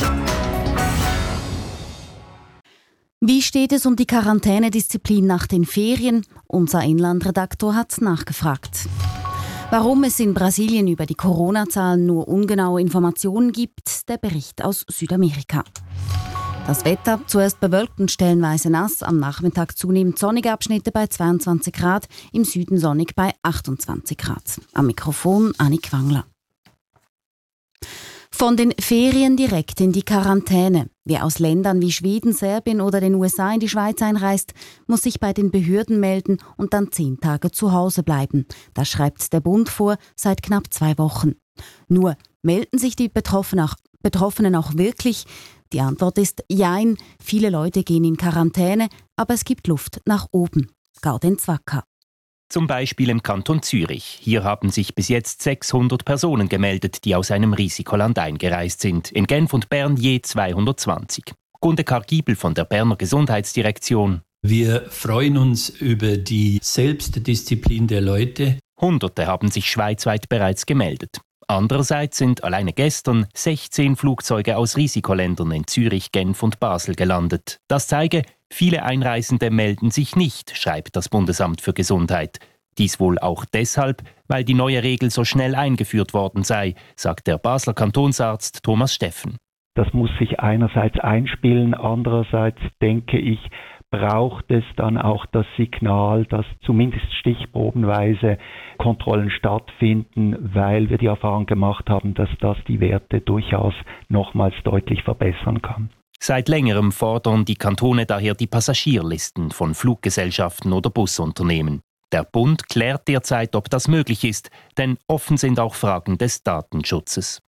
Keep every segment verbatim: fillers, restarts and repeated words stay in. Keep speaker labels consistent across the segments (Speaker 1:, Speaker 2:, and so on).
Speaker 1: Wie steht es um die Quarantänedisziplin nach den Ferien? Unser Inlandredaktor hat nachgefragt. Warum es in Brasilien über die Corona-Zahlen nur ungenaue Informationen gibt, der Bericht aus Südamerika. Das Wetter, zuerst bewölkt und stellenweise nass, am Nachmittag zunehmend sonnige Abschnitte bei zweiundzwanzig Grad, im Süden sonnig bei achtundzwanzig Grad. Am Mikrofon Annik Wangler. Von den Ferien direkt in die Quarantäne. Wer aus Ländern wie Schweden, Serbien oder den U S A in die Schweiz einreist, muss sich bei den Behörden melden und dann zehn Tage zu Hause bleiben. Das schreibt der Bund vor seit knapp zwei Wochen. Nur, melden sich die Betroffenen auch, Betroffenen auch wirklich? Die Antwort ist Jein. Viele Leute gehen in Quarantäne, aber es gibt Luft nach oben. Gaudenz Wacker.
Speaker 2: Zum Beispiel im Kanton Zürich. Hier haben sich bis jetzt sechshundert Personen gemeldet, die aus einem Risikoland eingereist sind. In Genf und Bern je zweihundertzwanzig. Gunde Kargibel von der Berner Gesundheitsdirektion.
Speaker 3: Wir freuen uns über die Selbstdisziplin der Leute.
Speaker 2: Hunderte haben sich schweizweit bereits gemeldet. Andererseits sind alleine gestern sechzehn Flugzeuge aus Risikoländern in Zürich, Genf und Basel gelandet. Das zeige, viele Einreisende melden sich nicht, schreibt das Bundesamt für Gesundheit. Dies wohl auch deshalb, weil die neue Regel so schnell eingeführt worden sei, sagt der Basler Kantonsarzt Thomas Steffen.
Speaker 4: Das muss sich einerseits einspielen, andererseits denke ich, braucht es dann auch das Signal, dass zumindest stichprobenweise Kontrollen stattfinden, weil wir die Erfahrung gemacht haben, dass das die Werte durchaus nochmals deutlich verbessern kann.
Speaker 2: Seit längerem fordern die Kantone daher die Passagierlisten von Fluggesellschaften oder Busunternehmen. Der Bund klärt derzeit, ob das möglich ist, denn offen sind auch Fragen des Datenschutzes.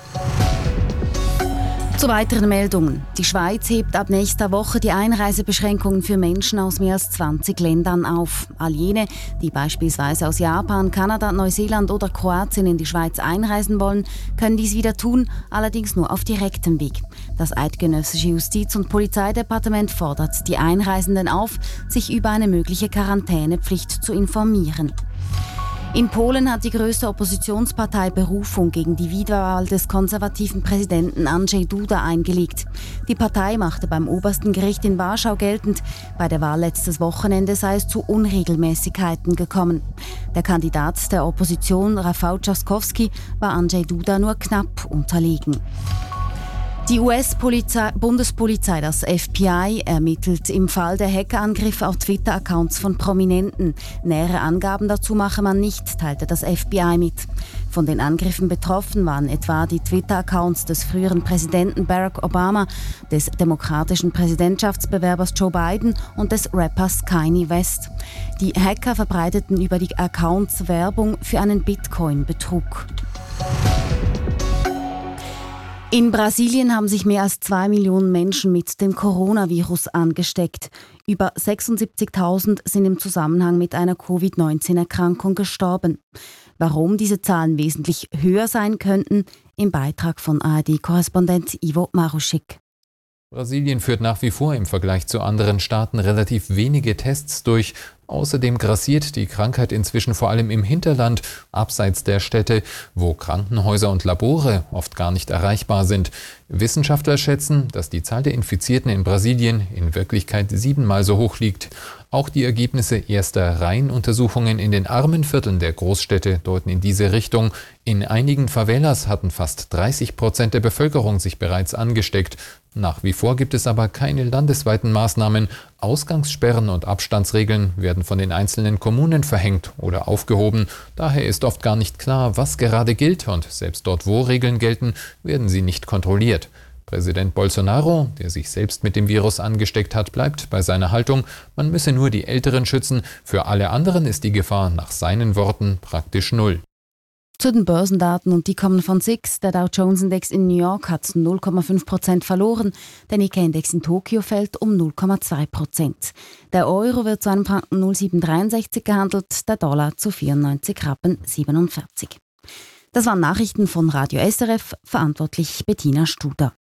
Speaker 1: Zu weiteren Meldungen. Die Schweiz hebt ab nächster Woche die Einreisebeschränkungen für Menschen aus mehr als zwanzig Ländern auf. All jene, die beispielsweise aus Japan, Kanada, Neuseeland oder Kroatien in die Schweiz einreisen wollen, können dies wieder tun, allerdings nur auf direktem Weg. Das eidgenössische Justiz- und Polizeidepartement fordert die Einreisenden auf, sich über eine mögliche Quarantänepflicht zu informieren. In Polen hat die größte Oppositionspartei Berufung gegen die Wiederwahl des konservativen Präsidenten Andrzej Duda eingelegt. Die Partei machte beim obersten Gericht in Warschau geltend, bei der Wahl letztes Wochenende sei es zu Unregelmäßigkeiten gekommen. Der Kandidat der Opposition, Rafał Trzaskowski, war Andrzej Duda nur knapp unterlegen. Die U S-Bundespolizei, das F B I, ermittelt im Fall der Hackerangriffe auf Twitter-Accounts von Prominenten. Nähere Angaben dazu mache man nicht, teilte das F B I mit. Von den Angriffen betroffen waren etwa die Twitter-Accounts des früheren Präsidenten Barack Obama, des demokratischen Präsidentschaftsbewerbers Joe Biden und des Rappers Kanye West. Die Hacker verbreiteten über die Accounts Werbung für einen Bitcoin-Betrug. In Brasilien haben sich mehr als zwei Millionen Menschen mit dem Coronavirus angesteckt. Über sechsundsiebzigtausend sind im Zusammenhang mit einer Covid neunzehn Erkrankung gestorben. Warum diese Zahlen wesentlich höher sein könnten, im Beitrag von A R D-Korrespondent Ivo Maruschik.
Speaker 5: Brasilien führt nach wie vor im Vergleich zu anderen Staaten relativ wenige Tests durch. Außerdem grassiert die Krankheit inzwischen vor allem im Hinterland, abseits der Städte, wo Krankenhäuser und Labore oft gar nicht erreichbar sind. Wissenschaftler schätzen, dass die Zahl der Infizierten in Brasilien in Wirklichkeit siebenmal so hoch liegt. Auch die Ergebnisse erster Reihenuntersuchungen in den armen Vierteln der Großstädte deuten in diese Richtung. In einigen Favelas hatten fast dreißig Prozent der Bevölkerung sich bereits angesteckt. Nach wie vor gibt es aber keine landesweiten Maßnahmen. Ausgangssperren und Abstandsregeln werden von den einzelnen Kommunen verhängt oder aufgehoben. Daher ist oft gar nicht klar, was gerade gilt, und selbst dort, wo Regeln gelten, werden sie nicht kontrolliert. Präsident Bolsonaro, der sich selbst mit dem Virus angesteckt hat, bleibt bei seiner Haltung, man müsse nur die Älteren schützen. Für alle anderen ist die Gefahr nach seinen Worten praktisch null.
Speaker 1: Zu den Börsendaten, und die kommen von S I X. Der Dow Jones Index in New York hat null Komma fünf Prozent verloren, der Nikkei-Index in Tokio fällt um null Komma zwei Prozent. Der Euro wird zu einem Franken null Komma sieben dreiundsechzig gehandelt, der Dollar zu vierundneunzig Rappen siebenundvierzig. Das waren Nachrichten von Radio S R F, verantwortlich Bettina Studer.